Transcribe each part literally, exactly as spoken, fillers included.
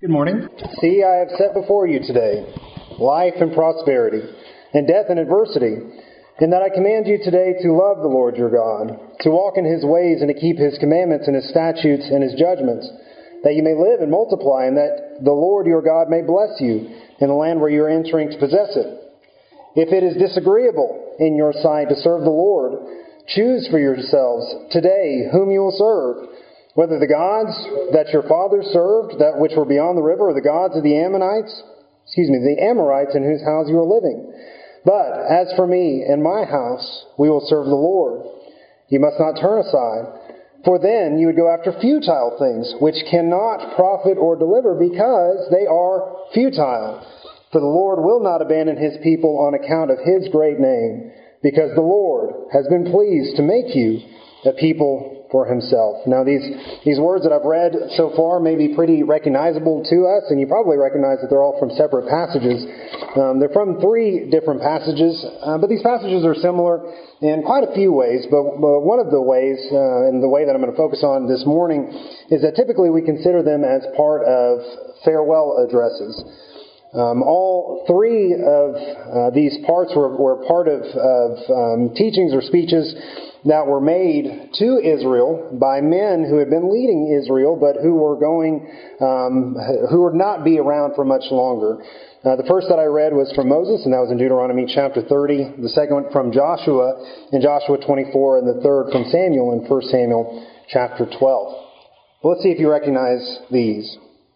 Good morning. See, I have set before you today life and prosperity, and death and adversity, in that I command you today to love the Lord your God, to walk in his ways and to keep his commandments and his statutes and his judgments, that you may live and multiply, and that the Lord your God may bless you in the land where you are entering to possess it. If it is disagreeable in your sight to serve the Lord, choose for yourselves today whom you will serve, whether the gods that your fathers served, that which were beyond the river, or the gods of the Ammonites, excuse me, the Amorites in whose house you are living. But as for me and my house, we will serve the Lord. You must not turn aside, for then you would go after futile things, which cannot profit or deliver, because they are futile. For the Lord will not abandon his people on account of his great name, because the Lord has been pleased to make you a people for himself. Now these these words that I've read so far may be pretty recognizable to us, and you probably recognize that they're all from separate passages. Um, they're from three different passages, uh, but these passages are similar in quite a few ways. But, but one of the ways, uh, and the way that I'm going to focus on this morning, is that typically we consider them as part of farewell addresses. Um, all three of uh, these parts were, were part of, of um, teachings or speeches that were made to Israel by men who had been leading Israel, but who were going, um, who would not be around for much longer. Uh, the first that I read was from Moses, and that was in Deuteronomy chapter thirty. The second one from Joshua in Joshua twenty-four, and the third from Samuel in First Samuel chapter twelve. Well, let's see if you recognize these.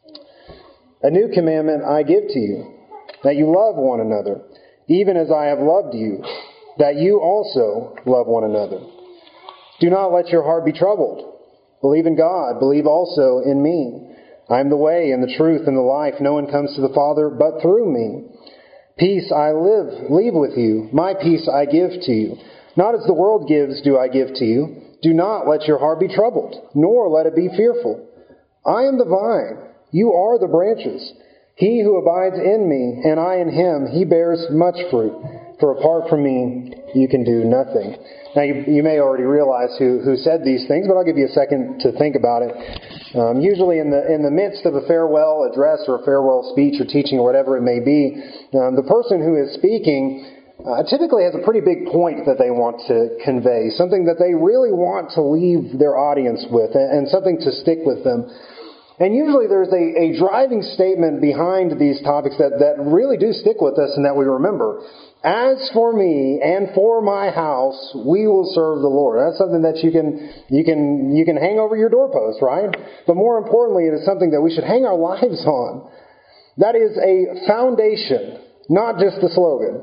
A new commandment I give to you, that you love one another, even as I have loved you, that you also love one another. Do not let your heart be troubled. Believe in God. Believe also in me. I am the way and the truth and the life. No one comes to the Father but through me. Peace I live, leave with you. My peace I give to you. Not as the world gives do I give to you. Do not let your heart be troubled, nor let it be fearful. I am the vine. You are the branches. He who abides in me, and I in him, he bears much fruit. For apart from me, you can do nothing. Now, you, you may already realize who, who said these things, but I'll give you a second to think about it. Um, usually in the in the midst of a farewell address or a farewell speech or teaching or whatever it may be, um, the person who is speaking uh, typically has a pretty big point that they want to convey, something that they really want to leave their audience with, and, and something to stick with them. And usually there's a, a driving statement behind these topics that, that really do stick with us and that we remember. As for me and for my house, we will serve the Lord. That's something that you can you can you can hang over your doorpost, right? But more importantly, it is something that we should hang our lives on. That is a foundation, not just a slogan.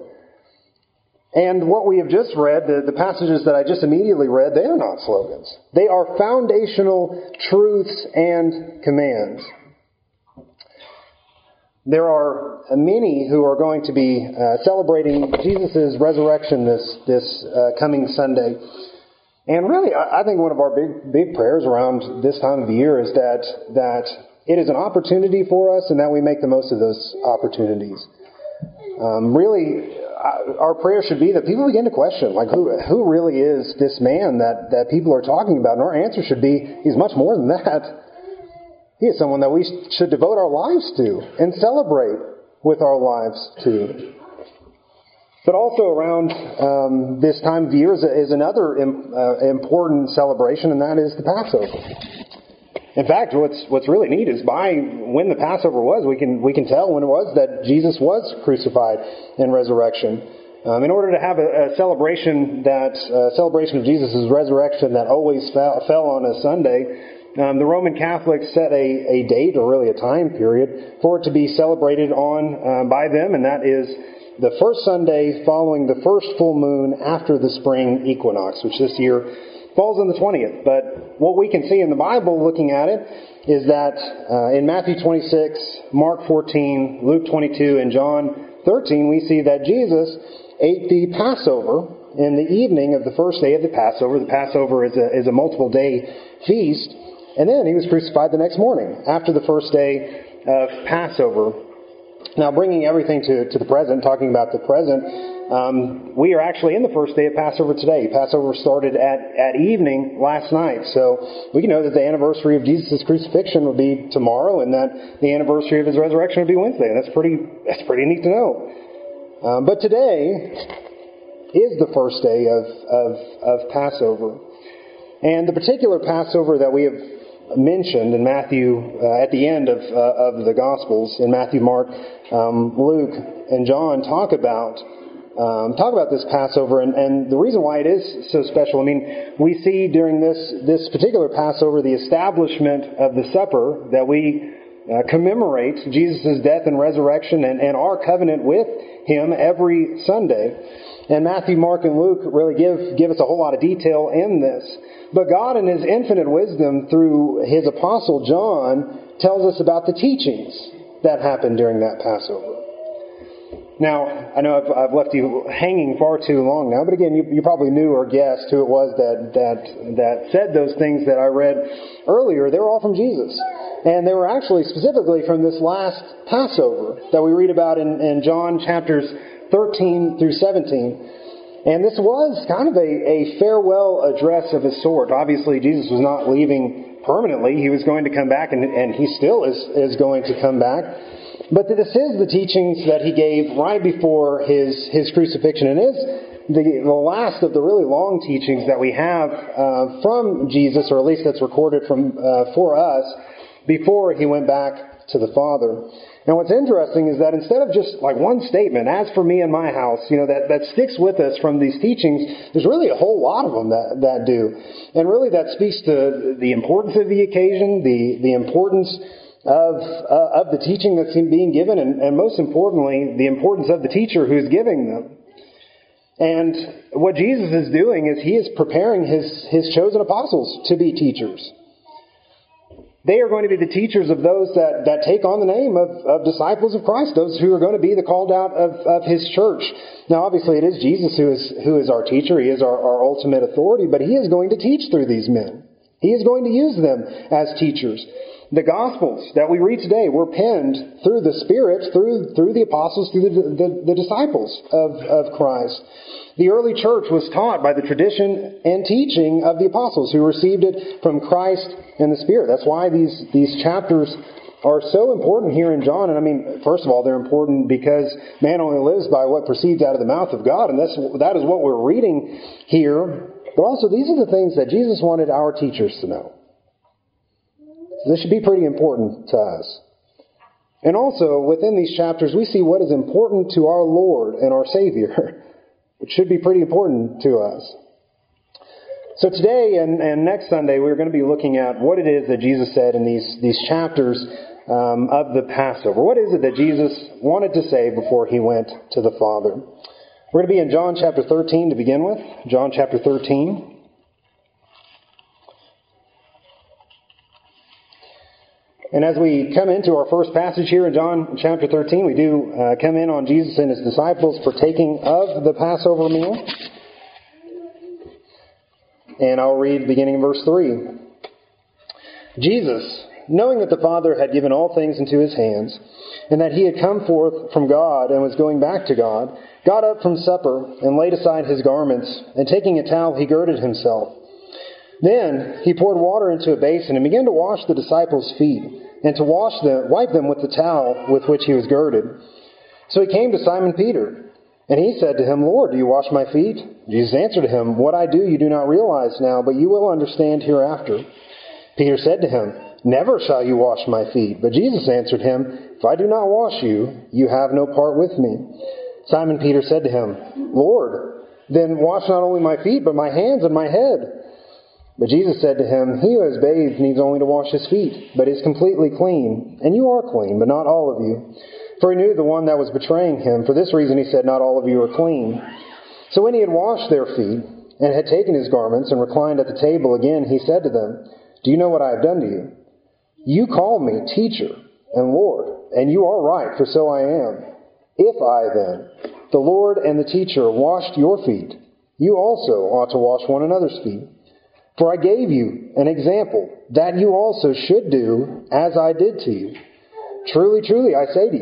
And what we have just read, the, the passages that I just immediately read, they are not slogans. They are foundational truths and commands. There are many who are going to be uh, celebrating Jesus' resurrection this this uh, coming Sunday. And really, I, I think one of our big big prayers around this time of the year is that that it is an opportunity for us and that we make the most of those opportunities. Um, really, our prayer should be that people begin to question, like, who who really is this man that, that people are talking about? And our answer should be, he's much more than that. He is someone that we should devote our lives to and celebrate with our lives to. But also around um, this time of year is, is another im, uh, important celebration, and that is the Passover. In fact, what's what's really neat is by when the Passover was, we can we can tell when it was that Jesus was crucified and resurrection. Um, in order to have a, a celebration that uh, celebration of Jesus' resurrection that always fell, fell on a Sunday, um, the Roman Catholics set a, a date or really a time period for it to be celebrated on uh, by them, and that is the first Sunday following the first full moon after the spring equinox, which this year falls on the twentieth. But what we can see in the Bible looking at it is that uh, in Matthew twenty-six, Mark fourteen, Luke twenty-two, and John thirteen, we see that Jesus ate the Passover in the evening of the first day of the Passover. The Passover is a, is a multiple day feast. And then he was crucified the next morning after the first day of Passover. Now, bringing everything to, to the present, talking about the present, Um, we are actually in the first day of Passover today. Passover started at, at evening last night. So we can know that the anniversary of Jesus' crucifixion would be tomorrow and that the anniversary of his resurrection would be Wednesday. And that's pretty, that's pretty neat to know. Um, but today is the first day of, of, of Passover. And the particular Passover that we have mentioned in Matthew, uh, at the end of, uh, of the Gospels, in Matthew, Mark, um, Luke, and John talk about Um, talk about this Passover, and, and the reason why it is so special. I mean, we see during this this particular Passover the establishment of the supper that we uh, commemorate Jesus' death and resurrection and, and our covenant with Him every Sunday. And Matthew, Mark, and Luke really give give us a whole lot of detail in this. But God, in His infinite wisdom through His apostle John, tells us about the teachings that happened during that Passover. Now, I know I've, I've left you hanging far too long now, but again, you, you probably knew or guessed who it was that, that, that said those things that I read earlier. They were all from Jesus. And they were actually specifically from this last Passover that we read about in, in John chapters thirteen through seventeen. And this was kind of a, a farewell address of a sort. Obviously, Jesus was not leaving permanently. He was going to come back, and, and he still is, is going to come back. But this is the teachings that He gave right before His, His crucifixion, and is the, the last of the really long teachings that we have uh, from Jesus, or at least that's recorded from uh, for us, before He went back to the Father. Now what's interesting is that instead of just like one statement, as for me and my house, you know, that, that sticks with us from these teachings, there's really a whole lot of them that, that do. And really that speaks to the importance of the occasion, the, the importance of uh, of the teaching that's being given, and, and most importantly, the importance of the teacher who's giving them. And what Jesus is doing is He is preparing His, His chosen apostles to be teachers. They are going to be the teachers of those that, that take on the name of, of disciples of Christ, those who are going to be the called out of, of His church. Now, obviously, it is Jesus who is who is our teacher. He is our, our ultimate authority, but He is going to teach through these men. He is going to use them as teachers. The Gospels that we read today were penned through the Spirit, through through the apostles, through the, the, the disciples of, of Christ. The early church was taught by the tradition and teaching of the apostles who received it from Christ and the Spirit. That's why these, these chapters are so important here in John. And I mean, first of all, they're important because man only lives by what proceeds out of the mouth of God. And that's, that is what we're reading here. But also, these are the things that Jesus wanted our teachers to know. This should be pretty important to us. And also, within these chapters, we see what is important to our Lord and our Savior, which should be pretty important to us. So today and, and next Sunday, we're going to be looking at what it is that Jesus said in these, these chapters um, of the Passover. What is it that Jesus wanted to say before He went to the Father? We're going to be in John chapter thirteen to begin with. John chapter thirteen. And as we come into our first passage here in John chapter thirteen, we do uh, come in on Jesus and His disciples partaking of the Passover meal. And I'll read beginning in verse three. Jesus, knowing that the Father had given all things into His hands, and that He had come forth from God and was going back to God, got up from supper and laid aside His garments, and taking a towel He girded Himself. Then He poured water into a basin and began to wash the disciples' feet, and to wash them, wipe them with the towel with which He was girded. So He came to Simon Peter, and he said to Him, Lord, do you wash my feet? Jesus answered Him, What I do you do not realize now, but you will understand hereafter. Peter said to Him, Never shall you wash my feet. But Jesus answered him, If I do not wash you, you have no part with me. Simon Peter said to Him, Lord, then wash not only my feet, but my hands and my head. But Jesus said to him, He who has bathed needs only to wash his feet, but is completely clean. And you are clean, but not all of you. For He knew the one that was betraying Him. For this reason He said, Not all of you are clean. So when He had washed their feet, and had taken His garments, and reclined at the table again, He said to them, Do you know what I have done to you? You call me teacher and Lord, and you are right, for so I am. If I then, the Lord and the teacher, washed your feet, you also ought to wash one another's feet. For I gave you an example, that you also should do as I did to you. Truly, truly, I say to you,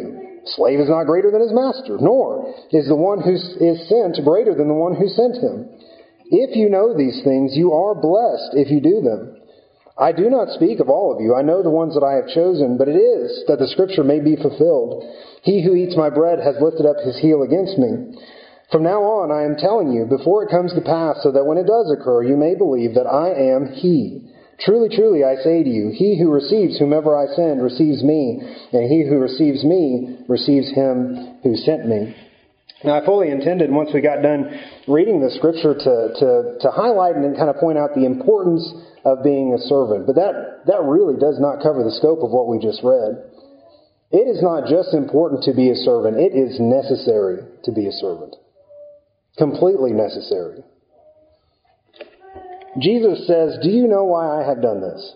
Slave is not greater than his master, nor is the one who is sent greater than the one who sent him. If you know these things, you are blessed if you do them. I do not speak of all of you. I know the ones that I have chosen, but it is that the scripture may be fulfilled. He who eats my bread has lifted up his heel against me. From now on, I am telling you, before it comes to pass, so that when it does occur, you may believe that I am he. Truly, truly, I say to you, he who receives whomever I send receives me, and he who receives me receives him who sent me. Now, I fully intended, once we got done reading the scripture, to, to, to highlight and kind of point out the importance of being a servant. But that, that really does not cover the scope of what we just read. It is not just important to be a servant. It is necessary to be a servant. Completely necessary. Jesus says, do you know why I have done this?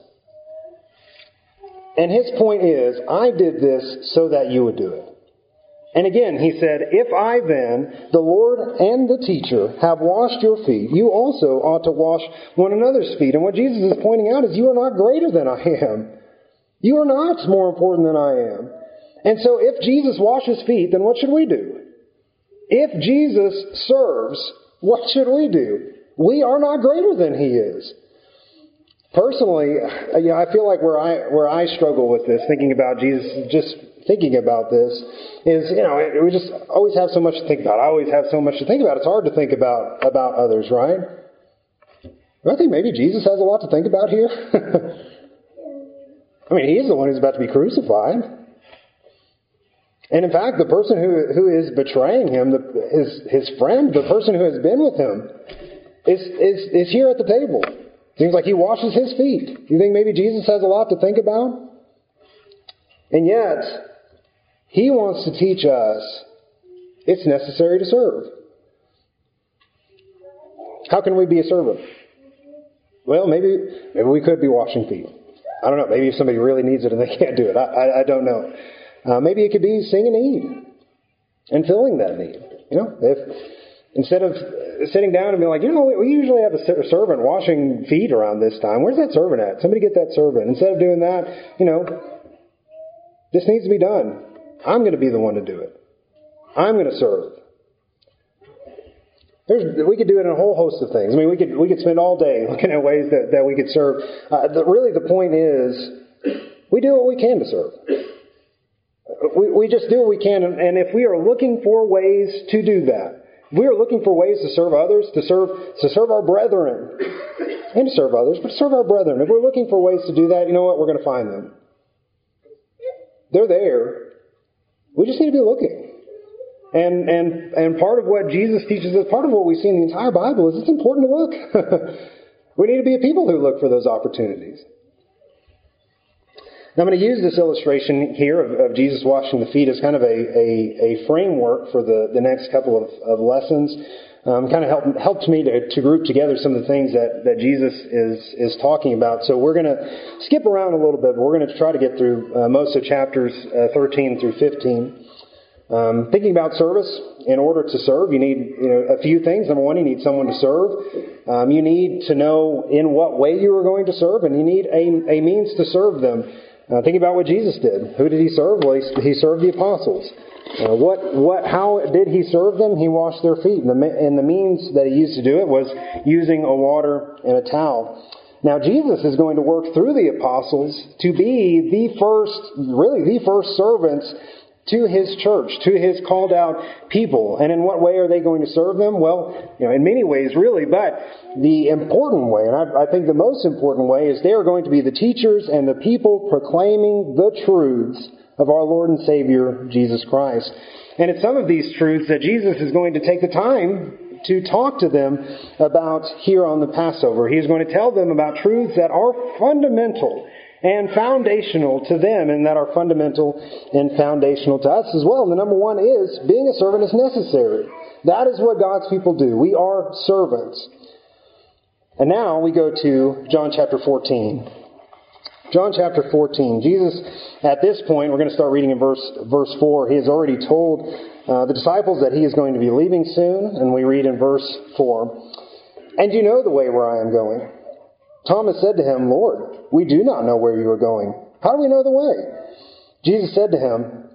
And his point is, I did this so that you would do it. And again, he said, if I then, the Lord and the teacher, have washed your feet, you also ought to wash one another's feet. And what Jesus is pointing out is you are not greater than I am. You are not more important than I am. And so if Jesus washes feet, then what should we do? If Jesus serves, what should we do? We are not greater than he is. Personally, you know, I feel like where I where I struggle with this, thinking about Jesus, just thinking about this, is, you know, we just always have so much to think about. I always have so much to think about. It's hard to think about about others, right? I think maybe Jesus has a lot to think about here. I mean, he's the one who's about to be crucified. And in fact, the person who who is betraying him, the, his his friend, the person who has been with him, is is is here at the table. Seems like he washes his feet. You think maybe Jesus has a lot to think about? And yet, he wants to teach us it's necessary to serve. How can we be a servant? Well, maybe maybe we could be washing feet. I don't know. Maybe if somebody really needs it and they can't do it. I, I, I don't know. Uh, maybe it could be seeing a need and filling that need. You know, if instead of sitting down and being like, you know, we usually have a servant washing feet around this time. Where's that servant at? Somebody get that servant. Instead of doing that, you know, this needs to be done. I'm going to be the one to do it. I'm going to serve. There's, we could do it in a whole host of things. I mean, we could we could spend all day looking at ways that, that we could serve. Uh, the, really, the point is, we do what we can to serve. We, we just do what we can, and, and if we are looking for ways to do that, if we are looking for ways to serve others, to serve to serve our brethren, and to serve others, but to serve our brethren, if we're looking for ways to do that, you know what? We're going to find them. They're there. We just need to be looking. And and and part of what Jesus teaches us, part of what we see in the entire Bible is it's important to look. We need to be a people who look for those opportunities. Now, I'm going to use this illustration here of, of Jesus washing the feet as kind of a, a, a framework for the, the next couple of, of lessons. Um, kind of helped, helped me to, to group together some of the things that, that Jesus is, is talking about. So we're going to skip around a little bit, but we're going to try to get through uh, most of chapters uh, thirteen through fifteen. Um, thinking about service, in order to serve, you need you know, a few things. Number one, you need someone to serve. Um, you need to know in what way you are going to serve, and you need a, a means to serve them. Uh, think about what Jesus did. Who did he serve? Well, he, he served the apostles. Uh, what, what, how did he serve them? He washed their feet. And the, and the means that he used to do it was using a water and a towel. Now, Jesus is going to work through the apostles to be the first, really the first servants to his church, to his called out people. And in what way are they going to serve them? Well, you know, in many ways, really, but the important way, and I, I think the most important way, is they are going to be the teachers and the people proclaiming the truths of our Lord and Savior, Jesus Christ. And it's some of these truths that Jesus is going to take the time to talk to them about here on the Passover. He is going to tell them about truths that are fundamental and foundational to them, and that are fundamental and foundational to us as well. And the number one is, being a servant is necessary. That is what God's people do. We are servants. And now we go to John chapter fourteen. John chapter fourteen. Jesus, at this point, we're going to start reading in verse verse four. He has already told uh, the disciples that he is going to be leaving soon, and we read in verse four, "And you know the way where I am going." Thomas said to him, "Lord, we do not know where you are going. How do we know the way?" Jesus said to him,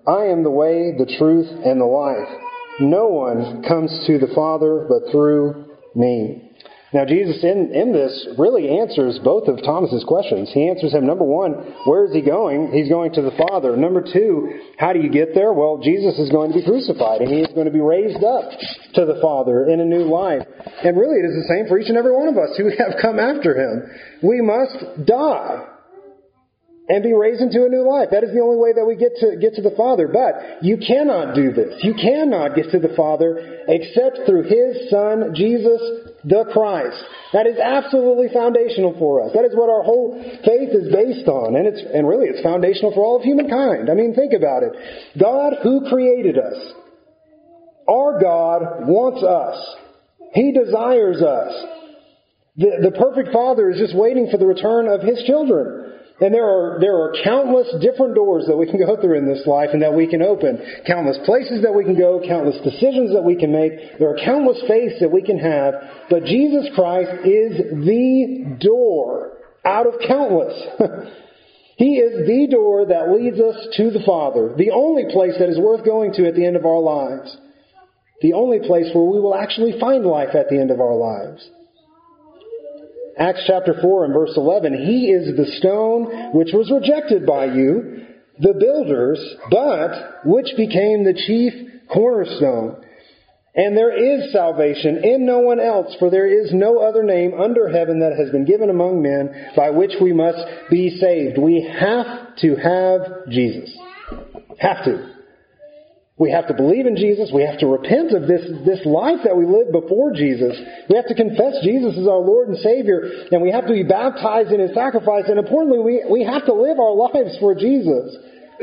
I am the way, the truth, and the life. No one comes to the Father but through me. Now, Jesus in, in this really answers both of Thomas's questions. He answers him, number one, where is he going? He's going to the Father. Number two, how do you get there? Well, Jesus is going to be crucified, and he is going to be raised up to the Father in a new life. And really, it is the same for each and every one of us who have come after him. We must die and be raised into a new life. That is the only way that we get to get to the Father. But you cannot do this. You cannot get to the Father except through His Son, Jesus the Christ. That is absolutely foundational for us. That is what our whole faith is based on. And it's and really it's foundational for all of humankind. I mean, think about it. God who created us, our God wants us. He desires us. The, the perfect Father is just waiting for the return of His children. And there are there are countless different doors that we can go through in this life and that we can open. Countless places that we can go, countless decisions that we can make. There are countless faiths that we can have. But Jesus Christ is the door out of countless. He is the door that leads us to the Father. The only place that is worth going to at the end of our lives. The only place where we will actually find life at the end of our lives. Acts chapter four and verse eleven, He is the stone which was rejected by you, the builders, but which became the chief cornerstone. And there is salvation in no one else, for there is no other name under heaven that has been given among men by which we must be saved. We have to have Jesus. Have to. We have to believe in Jesus. We have to repent of this, this life that we lived before Jesus. We have to confess Jesus as our Lord and Savior. And we have to be baptized in His sacrifice. And importantly, we, we have to live our lives for Jesus.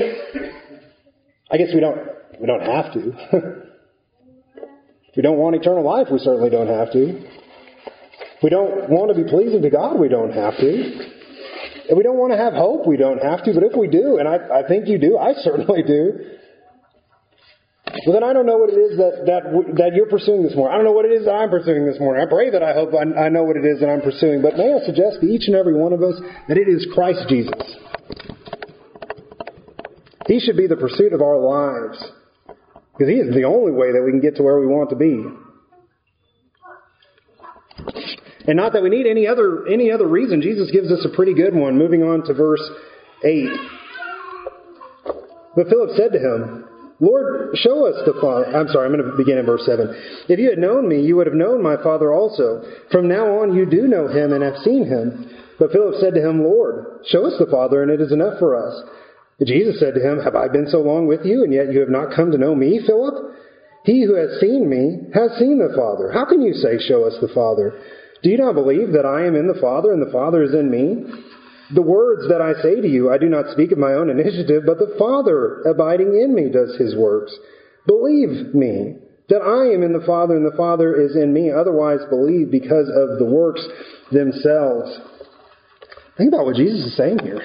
I guess we don't, we don't have to. If we don't want eternal life, we certainly don't have to. If we don't want to be pleasing to God, we don't have to. If we don't want to have hope, we don't have to. But if we do, and I, I think you do, I certainly do, well, then I don't know what it is that, that that you're pursuing this morning. I don't know what it is that I'm pursuing this morning. I pray that I hope I, I know what it is that I'm pursuing. But may I suggest to each and every one of us that it is Christ Jesus. He should be the pursuit of our lives. Because He is the only way that we can get to where we want to be. And not that we need any other any other reason. Jesus gives us a pretty good one. Moving on to verse eight. But Philip said to Him, Lord, show us the Father. I'm sorry, I'm going to begin in verse seven. If you had known me, you would have known my Father also. From now on you do know Him and have seen Him. But Philip said to Him, Lord, show us the Father, and it is enough for us. Jesus said to him, Have I been so long with you, and yet you have not come to know me, Philip? He who has seen me has seen the Father. How can you say, Show us the Father? Do you not believe that I am in the Father, and the Father is in me? The words that I say to you, I do not speak of my own initiative, but the Father abiding in me does His works. Believe me that I am in the Father and the Father is in me. Otherwise believe because of the works themselves. Think about what Jesus is saying here.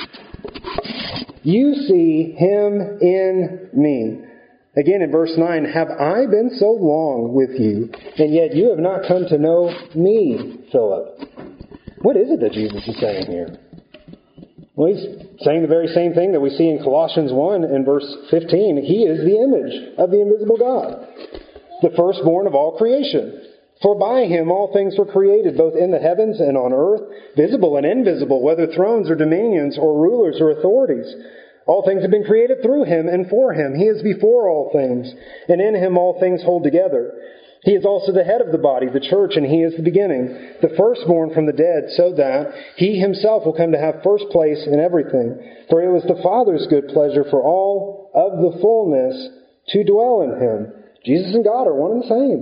You see Him in me. Again in verse nine, Have I been so long with you, and yet you have not come to know me, Philip? What is it that Jesus is saying here? Well, He's saying the very same thing that we see in Colossians one and verse fifteen. He is the image of the invisible God, the firstborn of all creation. For by Him all things were created, both in the heavens and on earth, visible and invisible, whether thrones or dominions or rulers or authorities. All things have been created through Him and for Him. He is before all things, and in Him all things hold together. He is also the head of the body, the church, and He is the beginning, the firstborn from the dead, so that He Himself will come to have first place in everything. For it was the Father's good pleasure for all of the fullness to dwell in Him. Jesus and God are one and the same.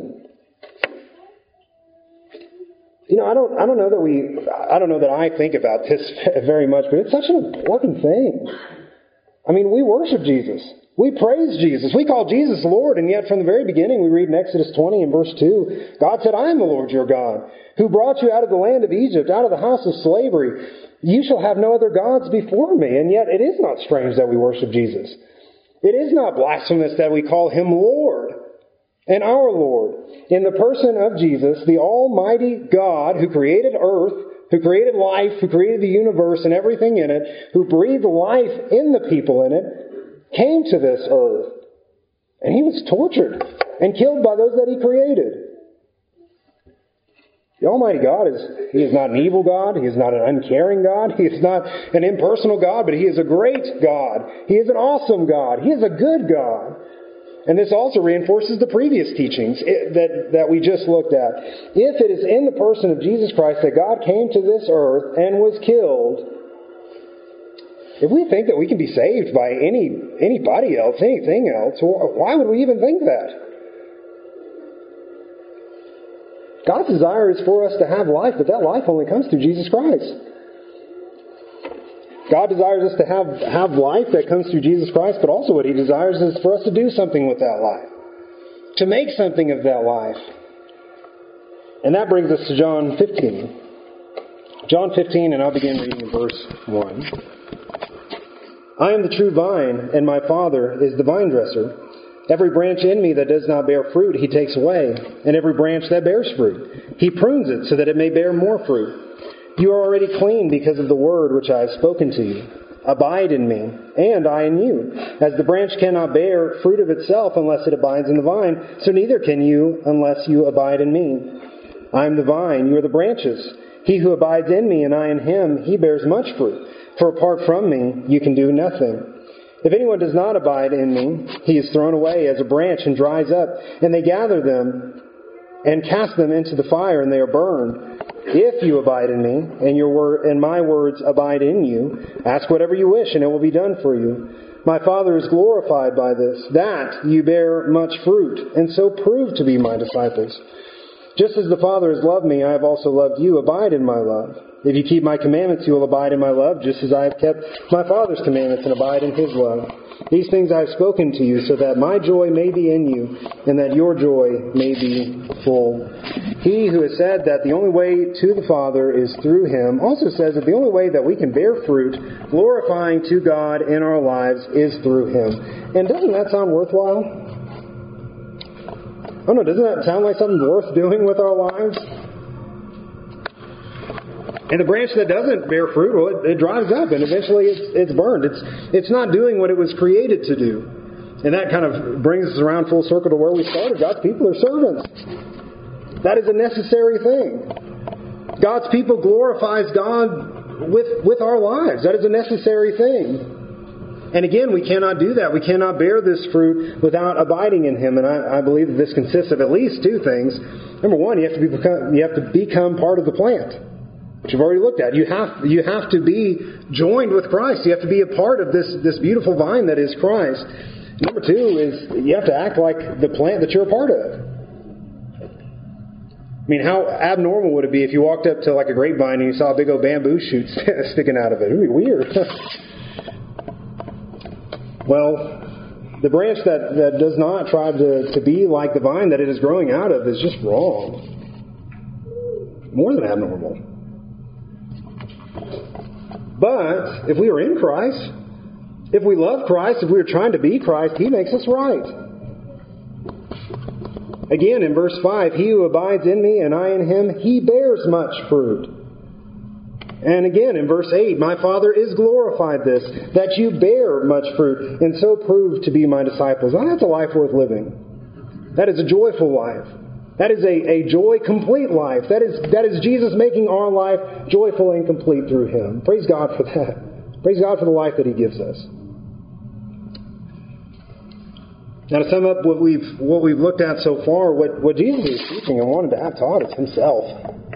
You know, I don't, I don't know that we, I don't know that I think about this very much, but it's such an important thing. I mean, we worship Jesus. We praise Jesus. We call Jesus Lord, and yet from the very beginning we read in Exodus twenty and verse two, God said, I am the Lord your God, who brought you out of the land of Egypt, out of the house of slavery. You shall have no other gods before me. And yet it is not strange that we worship Jesus. It is not blasphemous that we call Him Lord and our Lord. In the person of Jesus, the Almighty God who created earth, who created life, who created the universe and everything in it, who breathed life in the people in it, came to this earth. And he was tortured and killed by those that he created. The Almighty God is, He is not an evil God. He is not an uncaring God. He is not an impersonal God, but He is a great God. He is an awesome God. He is a good God. And this also reinforces the previous teachings that, that we just looked at. If it is in the person of Jesus Christ that God came to this earth and was killed, if we think that we can be saved by any anybody else, anything else, why would we even think that? God's desire is for us to have life, but that life only comes through Jesus Christ. God desires us to have, have life that comes through Jesus Christ, but also what He desires is for us to do something with that life. To make something of that life. And that brings us to John fifteen. John fifteen, and I'll begin reading in verse one. I am the true vine, and my Father is the vine dresser. Every branch in me that does not bear fruit, He takes away. And every branch that bears fruit, He prunes it so that it may bear more fruit. You are already clean because of the word which I have spoken to you. Abide in me, and I in you. As the branch cannot bear fruit of itself unless it abides in the vine, so neither can you unless you abide in me. I am the vine, you are the branches. He who abides in me and I in him, he bears much fruit. For apart from me, you can do nothing. If anyone does not abide in me, he is thrown away as a branch and dries up, and they gather them and cast them into the fire, and they are burned. If you abide in me, and your word and my words abide in you, ask whatever you wish, and it will be done for you. My Father is glorified by this, that you bear much fruit, and so prove to be my disciples. Just as the Father has loved me, I have also loved you. Abide in my love. If you keep my commandments, you will abide in my love, just as I have kept my Father's commandments and abide in His love. These things I have spoken to you, so that my joy may be in you, and that your joy may be full. He who has said that the only way to the Father is through Him, also says that the only way that we can bear fruit, glorifying to God in our lives, is through Him. And doesn't that sound worthwhile? I don't know, doesn't that sound like something worth doing with our lives? And the branch that doesn't bear fruit, well, it, it dries up and eventually it's, it's burned. It's, it's not doing what it was created to do. And that kind of brings us around full circle to where we started. God's people are servants. That is a necessary thing. God's people glorifies God with, with our lives. That is a necessary thing. And again, we cannot do that. We cannot bear this fruit without abiding in Him. And I, I believe that this consists of at least two things. Number one, you have to be become, you have to become part of the plant, which you've already looked at. You have, you have to be joined with Christ. You have to be a part of this, this beautiful vine that is Christ. Number two is you have to act like the plant that you're a part of. I mean, how abnormal would it be if you walked up to like a grapevine and you saw a big old bamboo shoot sticking out of it? It would be weird. Well, the branch that, that does not try to, to be like the vine that it is growing out of is just wrong. More than abnormal. But if we are in Christ, if we love Christ, if we are trying to be Christ, He makes us right. Again, in verse five, He who abides in me and I in him, he bears much fruit. And again, in verse eight, my Father is glorified this, that you bear much fruit, and so prove to be my disciples. Now, that's a life worth living. That is a joyful life. That is a, a joy complete life. That is, that is Jesus making our life joyful and complete through Him. Praise God for that. Praise God for the life that He gives us. Now, to sum up what we've what we've looked at so far, what, what Jesus is teaching and wanted to have taught is Himself.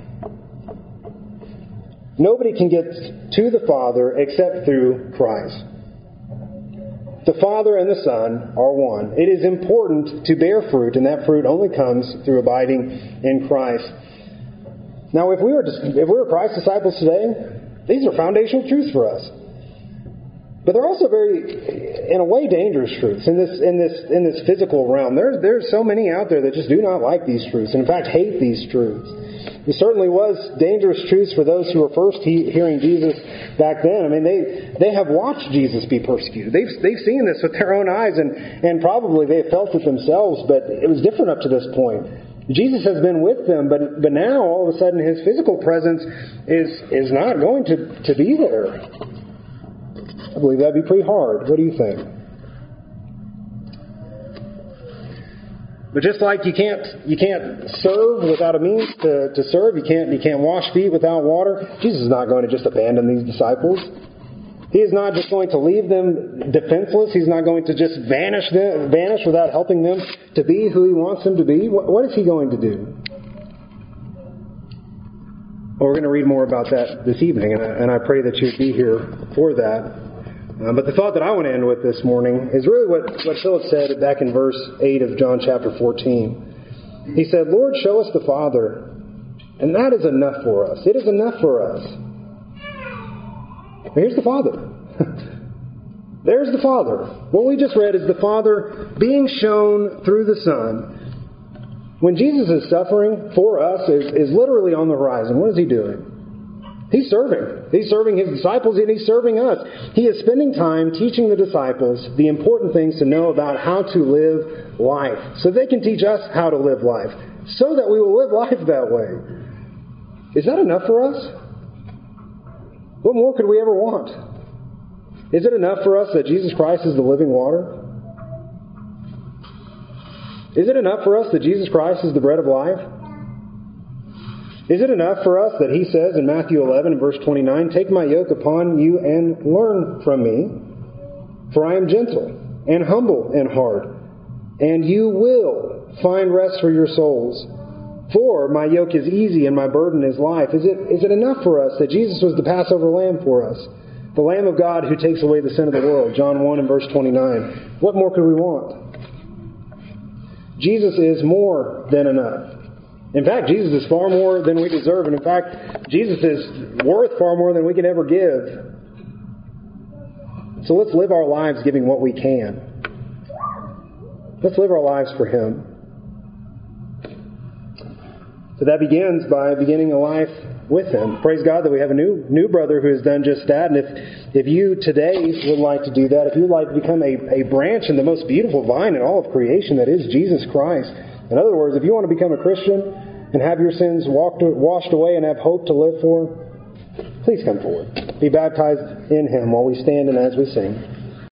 Nobody can get to the Father except through Christ. The Father and the Son are one. It is important to bear fruit, and that fruit only comes through abiding in Christ. Now, if we were if we were Christ's disciples today, these are foundational truths for us. But they're also very, in a way, dangerous truths in this in this in this physical realm. There's there's so many out there that just do not like these truths, and in fact hate these truths. It certainly was dangerous truths for those who were first he, hearing Jesus back then. I mean, they they have watched Jesus be persecuted. They've they've seen this with their own eyes, and and probably they have felt it themselves. But it was different up to this point. Jesus has been with them, but but now all of a sudden His physical presence is is not going to, to be there. I believe that'd be pretty hard. What do you think? But just like you can't you can't serve without a means to, to serve, you can't you can't wash feet without water, Jesus is not going to just abandon these disciples. He is not just going to leave them defenseless. He's not going to just vanish them, vanish without helping them to be who He wants them to be. What, what is He going to do? Well, we're going to read more about that this evening, and I, and I pray that you'd be here for that. Uh, but the thought that I want to end with this morning is really what, what Philip said back in verse eight of John chapter fourteen. He said, Lord, show us the Father, and that is enough for us. It is enough for us. Here's the Father. There's the Father. What we just read is the Father being shown through the Son. When Jesus is suffering for us, is, is literally on the horizon. What is He doing? He's serving. He's serving His disciples and He's serving us. He is spending time teaching the disciples the important things to know about how to live life, so they can teach us how to live life, so that we will live life that way. Is that enough for us? What more could we ever want? Is it enough for us that Jesus Christ is the living water? Is it enough for us that Jesus Christ is the bread of life? Is it enough for us that He says in Matthew eleven and verse twenty-nine, take my yoke upon you and learn from me, for I am gentle and humble in heart, and you will find rest for your souls. For my yoke is easy and my burden is light. Is it, is it enough for us that Jesus was the Passover lamb for us? The Lamb of God who takes away the sin of the world. John one and verse twenty-nine. What more could we want? Jesus is more than enough. In fact, Jesus is far more than we deserve. And in fact, Jesus is worth far more than we can ever give. So let's live our lives giving what we can. Let's live our lives for Him. So that begins by beginning a life with Him. Praise God that we have a new new brother who has done just that. And if, if you today would like to do that, if you would like to become a, a branch in the most beautiful vine in all of creation that is Jesus Christ. In other words, if you want to become a Christian and have your sins walked, washed away and have hope to live for, please come forward. Be baptized in Him while we stand and as we sing.